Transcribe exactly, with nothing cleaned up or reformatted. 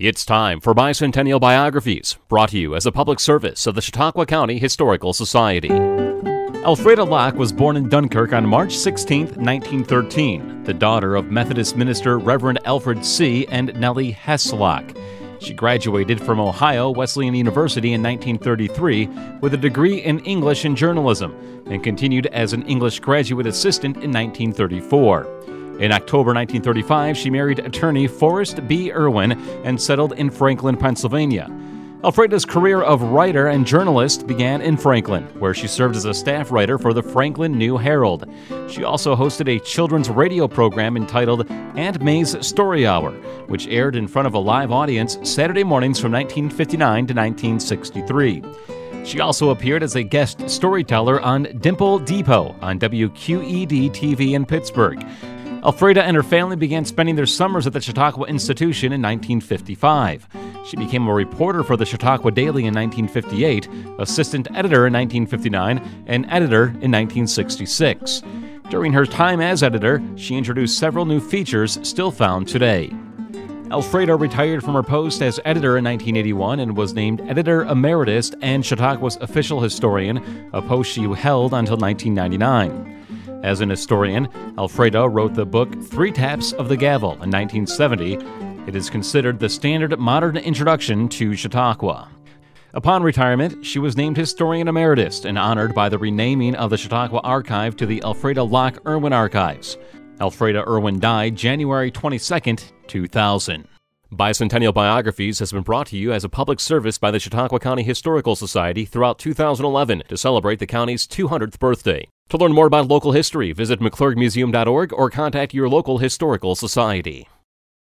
It's time for Bicentennial Biographies, brought to you as a public service of the Chautauqua County Historical Society. Elfreda Locke was born in Dunkirk on March sixteenth, nineteen thirteen, the daughter of Methodist minister Reverend Alfred C. and Nellie Hess Locke. She graduated from Ohio Wesleyan University in nineteen thirty-three with a degree in English and journalism, and continued as an English graduate assistant in nineteen thirty-four. In October nineteen thirty-five, she married attorney Forrest B. Irwin and settled in Franklin, Pennsylvania. Elfreda's career of writer and journalist began in Franklin, where she served as a staff writer for the Franklin New Herald. She also hosted a children's radio program entitled Aunt May's Story Hour, which aired in front of a live audience Saturday mornings from nineteen fifty-nine to nineteen sixty-three. She also appeared as a guest storyteller on Dimple Depot on W Q E D T V in Pittsburgh. Elfreda and her family began spending their summers at the Chautauqua Institution in nineteen fifty-five. She became a reporter for the Chautauqua Daily in nineteen fifty-eight, assistant editor in nineteen fifty-nine, and editor in nineteen sixty-six. During her time as editor, she introduced several new features still found today. Elfreda retired from her post as editor in nineteen eighty-one and was named editor emeritus and Chautauqua's official historian, a post she held until nineteen ninety-nine. As an historian, Elfreda wrote the book Three Taps of the Gavel in nineteen seventy. It is considered the standard modern introduction to Chautauqua. Upon retirement, she was named Historian Emeritus and honored by the renaming of the Chautauqua Archive to the Elfreda Locke Irwin Archives. Elfreda Irwin died January twenty-second, two thousand. Bicentennial Biographies has been brought to you as a public service by the Chautauqua County Historical Society throughout two thousand eleven to celebrate the county's two hundredth birthday. To learn more about local history, visit mcclurg museum dot org or contact your local historical society.